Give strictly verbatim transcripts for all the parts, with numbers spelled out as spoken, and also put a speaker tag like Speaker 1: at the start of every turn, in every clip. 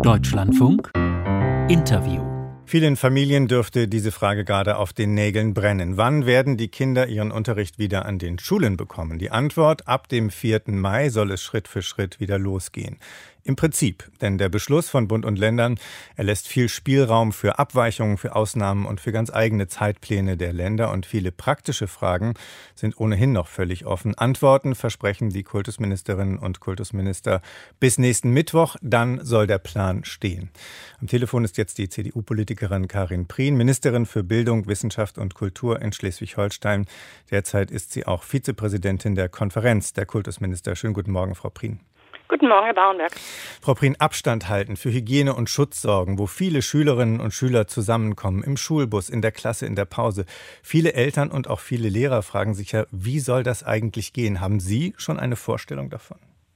Speaker 1: Deutschlandfunk Interview.
Speaker 2: Vielen Familien dürfte diese Frage gerade auf den Nägeln brennen. Wann werden die Kinder ihren Unterricht wieder an den Schulen bekommen? Die Antwort: ab dem vierten Mai soll es Schritt für Schritt wieder losgehen. Im Prinzip, denn der Beschluss von Bund und Ländern erlässt viel Spielraum für Abweichungen, für Ausnahmen und für ganz eigene Zeitpläne der Länder. Und viele praktische Fragen sind ohnehin noch völlig offen. Antworten versprechen die Kultusministerinnen und Kultusminister bis nächsten Mittwoch. Dann soll der Plan stehen. Am Telefon ist jetzt die C D U-Politikerin Karin Prien, Ministerin für Bildung, Wissenschaft und Kultur in Schleswig-Holstein. Derzeit ist sie auch Vizepräsidentin der Konferenz der Kultusminister. Schönen guten Morgen, Frau Prien.
Speaker 3: Guten Morgen, Herr Bauernberg.
Speaker 2: Frau Prien, Abstand halten, für Hygiene und Schutz sorgen, wo viele Schülerinnen und Schüler zusammenkommen, im Schulbus, in der Klasse, in der Pause. Viele Eltern und auch viele Lehrer fragen sich ja, wie soll das eigentlich gehen? Haben Sie schon eine Vorstellung davon?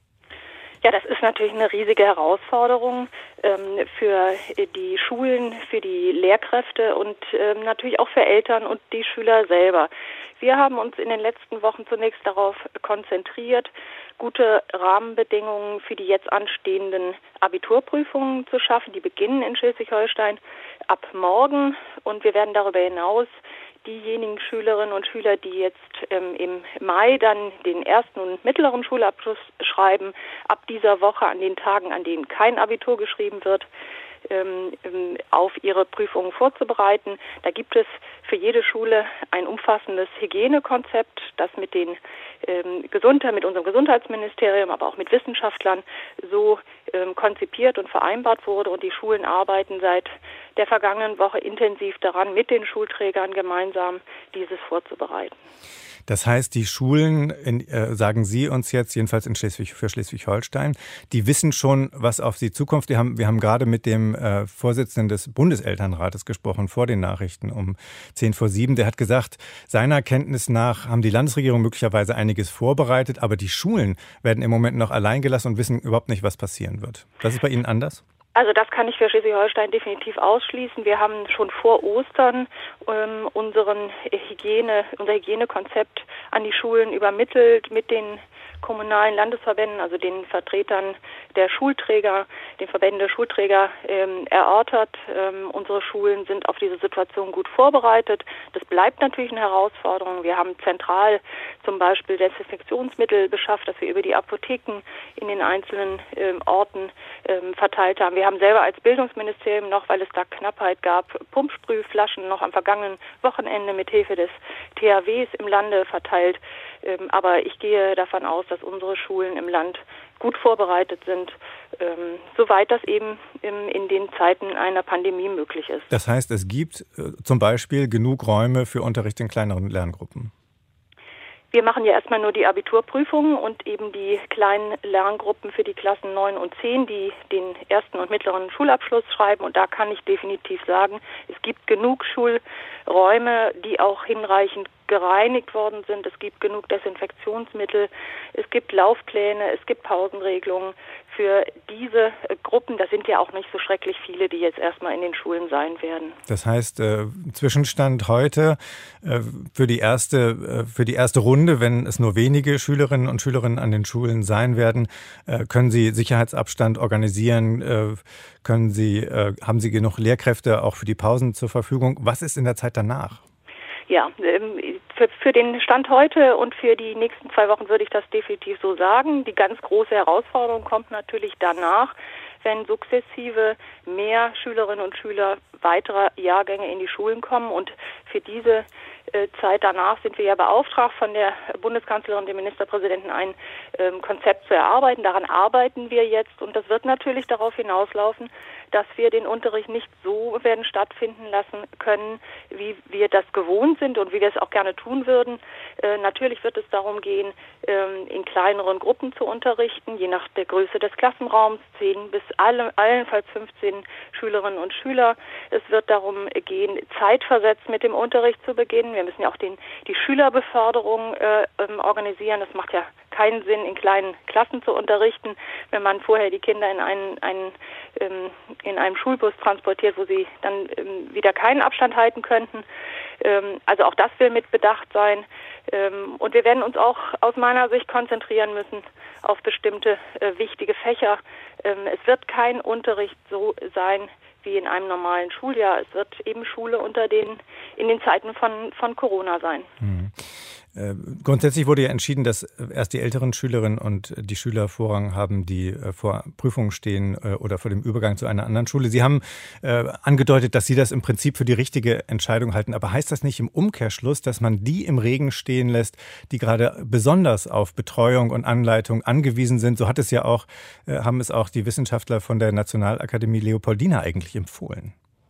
Speaker 3: Ja, das ist natürlich eine riesige Herausforderung ähm, für die Schulen, für die Lehrkräfte und ähm, natürlich auch für Eltern und die Schüler selber. Wir haben uns in den letzten Wochen zunächst darauf konzentriert, gute Rahmenbedingungen für die jetzt anstehenden Abiturprüfungen zu schaffen. Die beginnen in Schleswig-Holstein ab morgen und wir werden darüber hinaus diejenigen Schülerinnen und Schüler, die jetzt ähm, im Mai dann den ersten und mittleren Schulabschluss schreiben, ab dieser Woche an den Tagen, an denen kein Abitur geschrieben wird, ähm, auf ihre Prüfungen vorzubereiten. Da gibt es für jede Schule ein umfassendes Hygienekonzept, das mit den ähm, Gesundheit, mit unserem Gesundheitsministerium, aber auch mit Wissenschaftlern so ähm, konzipiert und vereinbart wurde. Und die Schulen arbeiten seit der vergangenen Woche intensiv daran, mit den Schulträgern gemeinsam dieses vorzubereiten.
Speaker 2: Das heißt, die Schulen, in, äh, sagen Sie uns jetzt, jedenfalls in Schleswig, für Schleswig-Holstein, die wissen schon, was auf sie zukommt. Wir haben, wir haben gerade mit dem äh, Vorsitzenden des Bundeselternrates gesprochen, vor den Nachrichten um zehn vor sieben. Der hat gesagt, seiner Kenntnis nach haben die Landesregierung möglicherweise einiges vorbereitet, aber die Schulen werden im Moment noch allein gelassen und wissen überhaupt nicht, was passieren wird. Das ist bei Ihnen anders?
Speaker 3: Also das kann ich für Schleswig-Holstein definitiv ausschließen. Wir haben schon vor Ostern ähm, unseren Hygiene, unser Hygienekonzept an die Schulen übermittelt mit den kommunalen Landesverbänden, also den Vertretern der Schulträger, den Verbänden der Schulträger ähm, erörtert. Ähm, unsere Schulen sind auf diese Situation gut vorbereitet. Das bleibt natürlich eine Herausforderung. Wir haben zentral zum Beispiel Desinfektionsmittel beschafft, das wir über die Apotheken in den einzelnen ähm, Orten ähm, verteilt haben. Wir haben selber als Bildungsministerium noch, weil es da Knappheit gab, Pumpsprühflaschen noch am vergangenen Wochenende mit Hilfe des T H Ws im Lande verteilt. Ähm, aber ich gehe davon aus, dass unsere Schulen im Land gut vorbereitet sind, ähm, soweit das eben im, in den Zeiten einer Pandemie möglich ist.
Speaker 2: Das heißt, es gibt äh, zum Beispiel genug Räume für Unterricht in kleineren Lerngruppen?
Speaker 3: Wir machen ja erstmal nur die Abiturprüfungen und eben die kleinen Lerngruppen für die Klassen neun und zehn, die den ersten und mittleren Schulabschluss schreiben. Und da kann ich definitiv sagen, es gibt genug Schulräume, die auch hinreichend gereinigt worden sind. Es gibt genug Desinfektionsmittel, es gibt Laufpläne, es gibt Pausenregelungen für diese Gruppen. Das sind ja auch nicht so schrecklich viele, die jetzt erstmal in den Schulen sein werden.
Speaker 2: Das heißt, äh, Zwischenstand heute äh, für die erste, äh, für die erste Runde, wenn es nur wenige Schülerinnen und Schülerinnen an den Schulen sein werden, äh, können Sie Sicherheitsabstand organisieren, äh, können Sie, äh, haben Sie genug Lehrkräfte auch für die Pausen zur Verfügung? Was ist in der Zeit danach?
Speaker 3: Ja, für, für den Stand heute und für die nächsten zwei Wochen würde ich das definitiv so sagen. Die ganz große Herausforderung kommt natürlich danach, wenn sukzessive mehr Schülerinnen und Schüler weiterer Jahrgänge in die Schulen kommen. Und für diese äh, Zeit danach sind wir ja beauftragt von der Bundeskanzlerin und dem Ministerpräsidenten ein ähm, Konzept zu erarbeiten. Daran arbeiten wir jetzt und das wird natürlich darauf hinauslaufen, dass wir den Unterricht nicht so werden stattfinden lassen können, wie wir das gewohnt sind und wie wir es auch gerne tun würden. Äh, natürlich wird es darum gehen, ähm, in kleineren Gruppen zu unterrichten, je nach der Größe des Klassenraums, zehn bis alle, allenfalls fünfzehn Schülerinnen und Schüler. Es wird darum gehen, zeitversetzt mit dem Unterricht zu beginnen. Wir müssen ja auch den, die Schülerbeförderung äh, ähm, organisieren. Das macht ja keinen Sinn, in kleinen Klassen zu unterrichten, wenn man vorher die Kinder in einen, einen ähm, in einem Schulbus transportiert, wo sie dann ähm, wieder keinen Abstand halten könnten. Ähm, also auch das will mit Bedacht sein. Ähm, und wir werden uns auch aus meiner Sicht konzentrieren müssen auf bestimmte äh, wichtige Fächer, ähm, es wird kein Unterricht so sein wie in einem normalen Schuljahr. Es wird eben Schule unter den, in den Zeiten von, von Corona sein.
Speaker 2: Hm. Grundsätzlich wurde ja entschieden, dass erst die älteren Schülerinnen und die Schüler Vorrang haben, die vor Prüfungen stehen oder vor dem Übergang zu einer anderen Schule. Sie haben äh, angedeutet, dass Sie das im Prinzip für die richtige Entscheidung halten. Aber heißt das nicht im Umkehrschluss, dass man die im Regen stehen lässt, die gerade besonders auf Betreuung und Anleitung angewiesen sind? So hat es ja auch, äh, haben es auch die Wissenschaftler von der Nationalakademie Leopoldina eigentlich empfohlen.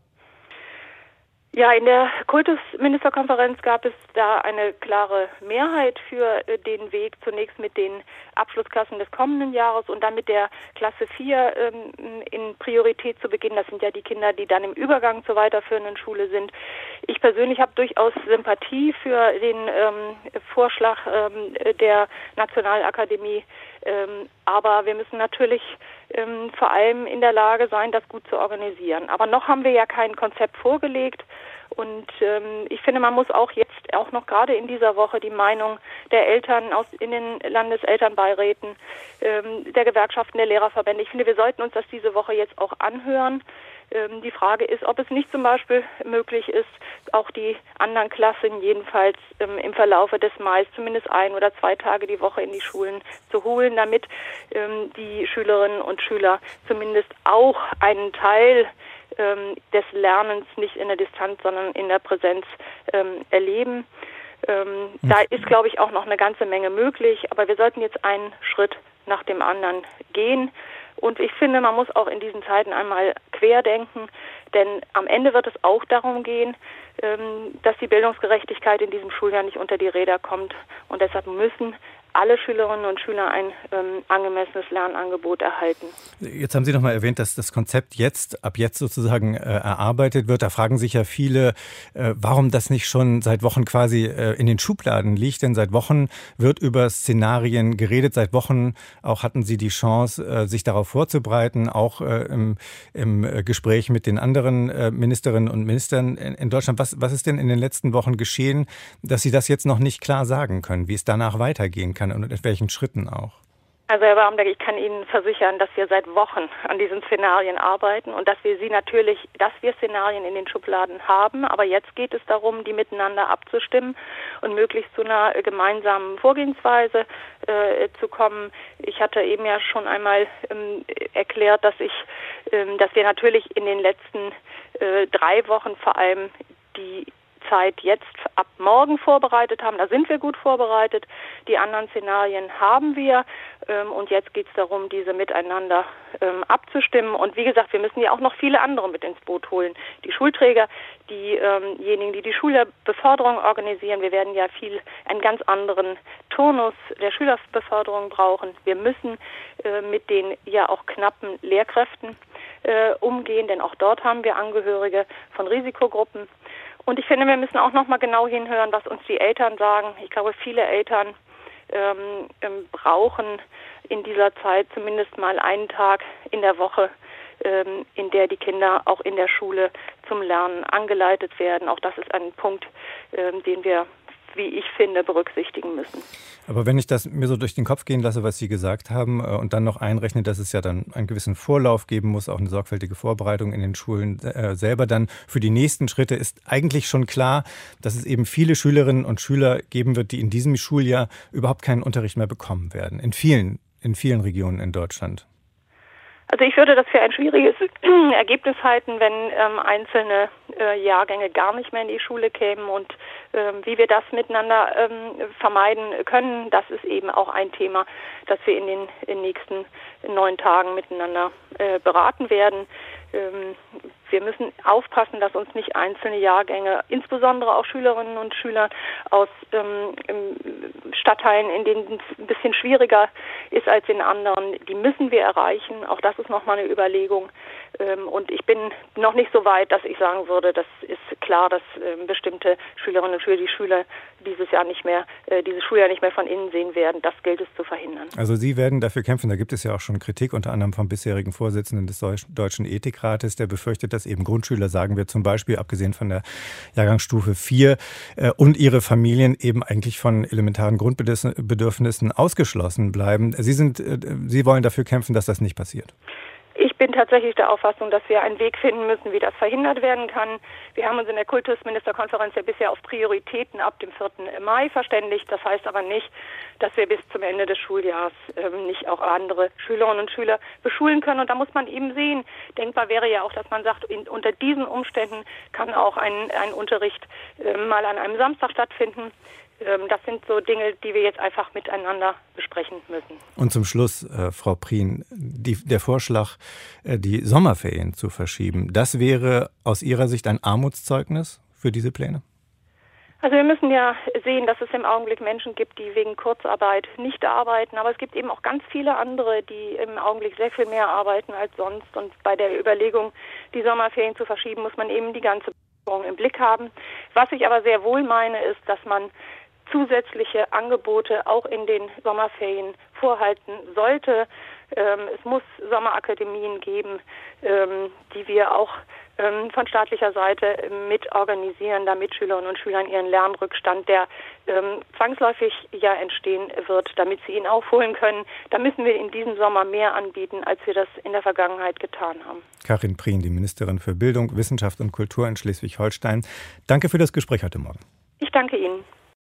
Speaker 3: Ja, in der Kultusministerkonferenz gab es da eine klare Mehrheit für den Weg, zunächst mit den Abschlussklassen des kommenden Jahres und dann mit der Klasse vier ähm, in Priorität zu beginnen. Das sind ja die Kinder, die dann im Übergang zur weiterführenden Schule sind. Ich persönlich habe durchaus Sympathie für den ähm, Vorschlag ähm, der Nationalakademie, ähm, aber wir müssen natürlich ähm, vor allem in der Lage sein, das gut zu organisieren. Aber noch haben wir ja kein Konzept vorgelegt. Und ähm, ich finde, man muss auch jetzt, auch noch gerade in dieser Woche, die Meinung der Eltern aus in den Landeselternbeiräten, ähm, der Gewerkschaften, der Lehrerverbände, ich finde, wir sollten uns das diese Woche jetzt auch anhören. Ähm, die Frage ist, ob es nicht zum Beispiel möglich ist, auch die anderen Klassen jedenfalls ähm, im Verlaufe des Mai zumindest ein oder zwei Tage die Woche in die Schulen zu holen, damit ähm, die Schülerinnen und Schüler zumindest auch einen Teil des Lernens nicht in der Distanz, sondern in der Präsenz ähm, erleben. Ähm, mhm. Da ist, glaube ich, auch noch eine ganze Menge möglich, aber wir sollten jetzt einen Schritt nach dem anderen gehen. Und ich finde, man muss auch in diesen Zeiten einmal querdenken, denn am Ende wird es auch darum gehen, ähm, dass die Bildungsgerechtigkeit in diesem Schuljahr nicht unter die Räder kommt. Und deshalb müssen alle Schülerinnen und Schüler ein ähm, angemessenes Lernangebot erhalten.
Speaker 2: Jetzt haben Sie noch mal erwähnt, dass das Konzept jetzt, ab jetzt sozusagen äh, erarbeitet wird. Da fragen sich ja viele, äh, warum das nicht schon seit Wochen quasi äh, in den Schubladen liegt. Denn seit Wochen wird über Szenarien geredet. Seit Wochen auch hatten Sie die Chance, äh, sich darauf vorzubereiten, auch äh, im, im Gespräch mit den anderen äh, Ministerinnen und Ministern in, in Deutschland. Was, was ist denn in den letzten Wochen geschehen, dass Sie das jetzt noch nicht klar sagen können, wie es danach weitergehen kann? Und in welchen Schritten auch?
Speaker 3: Also Herr Barmberg, ich kann Ihnen versichern, dass wir seit Wochen an diesen Szenarien arbeiten und dass wir sie natürlich, dass wir Szenarien in den Schubladen haben. Aber jetzt geht es darum, die miteinander abzustimmen und möglichst zu einer gemeinsamen Vorgehensweise äh, zu kommen. Ich hatte eben ja schon einmal ähm, erklärt, dass ich, ähm, dass wir natürlich in den letzten äh, drei Wochen vor allem die Zeit jetzt ab morgen vorbereitet haben. Da sind wir gut vorbereitet. Die anderen Szenarien haben wir. Ähm, und jetzt geht es darum, diese miteinander ähm, abzustimmen. Und wie gesagt, wir müssen ja auch noch viele andere mit ins Boot holen. Die Schulträger, diejenigen, die die Schülerbeförderung organisieren. Wir werden ja viel einen ganz anderen Turnus der Schülerbeförderung brauchen. Wir müssen äh, mit den ja auch knappen Lehrkräften äh, umgehen, denn auch dort haben wir Angehörige von Risikogruppen. Und ich finde, wir müssen auch noch mal genau hinhören, was uns die Eltern sagen. Ich glaube, viele Eltern ähm, ähm, brauchen in dieser Zeit zumindest mal einen Tag in der Woche, ähm, in der die Kinder auch in der Schule zum Lernen angeleitet werden. Auch das ist ein Punkt, ähm, den wir, wie ich finde, berücksichtigen müssen.
Speaker 2: Aber wenn ich das mir so durch den Kopf gehen lasse, was Sie gesagt haben, und dann noch einrechne, dass es ja dann einen gewissen Vorlauf geben muss, auch eine sorgfältige Vorbereitung in den Schulen äh, selber dann für die nächsten Schritte, ist eigentlich schon klar, dass es eben viele Schülerinnen und Schüler geben wird, die in diesem Schuljahr überhaupt keinen Unterricht mehr bekommen werden. In vielen, in vielen Regionen in Deutschland.
Speaker 3: Also ich würde das für ein schwieriges Ergebnis halten, wenn ähm, einzelne äh, Jahrgänge gar nicht mehr in die Schule kämen. Und ähm, wie wir das miteinander ähm, vermeiden können, das ist eben auch ein Thema, das wir in den, in den nächsten neun Tagen miteinander äh, beraten werden. Ähm, wir müssen aufpassen, dass uns nicht einzelne Jahrgänge, insbesondere auch Schülerinnen und Schüler aus ähm, Stadtteilen, in denen es ein bisschen schwieriger ist als in anderen, die müssen wir erreichen. Auch das ist nochmal eine Überlegung. Ähm, und ich bin noch nicht so weit, dass ich sagen würde, das ist klar, dass ähm, bestimmte Schülerinnen und Schüler die Schüler dieses Jahr nicht mehr, äh, dieses Schuljahr nicht mehr von innen sehen werden. Das gilt es zu verhindern.
Speaker 2: Also Sie werden dafür kämpfen. Da gibt es ja auch schon Kritik, unter anderem vom bisherigen Vorsitzenden des Deutschen Ethikrates, der befürchtet, dass eben Grundschüler, sagen wir zum Beispiel, abgesehen von der Jahrgangsstufe vier, äh, und ihre Familien eben eigentlich von elementaren Grundbedürfnissen ausgeschlossen bleiben. Sie sind, äh, Sie wollen dafür kämpfen, dass das nicht passiert.
Speaker 3: Ich bin tatsächlich der Auffassung, dass wir einen Weg finden müssen, wie das verhindert werden kann. Wir haben uns in der Kultusministerkonferenz ja bisher auf Prioritäten ab dem vierten Mai verständigt. Das heißt aber nicht, dass wir bis zum Ende des Schuljahres ähm, nicht auch andere Schülerinnen und Schüler beschulen können. Und da muss man eben sehen, denkbar wäre ja auch, dass man sagt, in, unter diesen Umständen kann auch ein, ein Unterricht äh, mal an einem Samstag stattfinden. Das sind so Dinge, die wir jetzt einfach miteinander besprechen müssen.
Speaker 2: Und zum Schluss, äh, Frau Prien, die, der Vorschlag, äh, die Sommerferien zu verschieben, das wäre aus Ihrer Sicht ein Armutszeugnis für diese Pläne?
Speaker 3: Also wir müssen ja sehen, dass es im Augenblick Menschen gibt, die wegen Kurzarbeit nicht arbeiten. Aber es gibt eben auch ganz viele andere, die im Augenblick sehr viel mehr arbeiten als sonst. Und bei der Überlegung, die Sommerferien zu verschieben, muss man eben die ganze Bevölkerung im Blick haben. Was ich aber sehr wohl meine, ist, dass man zusätzliche Angebote auch in den Sommerferien vorhalten sollte. Ähm, es muss Sommerakademien geben, ähm, die wir auch ähm, von staatlicher Seite mit organisieren, damit Schülerinnen und Schüler ihren Lernrückstand, der ähm, zwangsläufig ja entstehen wird, damit sie ihn aufholen können. Da müssen wir in diesem Sommer mehr anbieten, als wir das in der Vergangenheit getan haben.
Speaker 2: Karin Prien, die Ministerin für Bildung, Wissenschaft und Kultur in Schleswig-Holstein. Danke für das Gespräch heute Morgen.
Speaker 3: Ich danke Ihnen.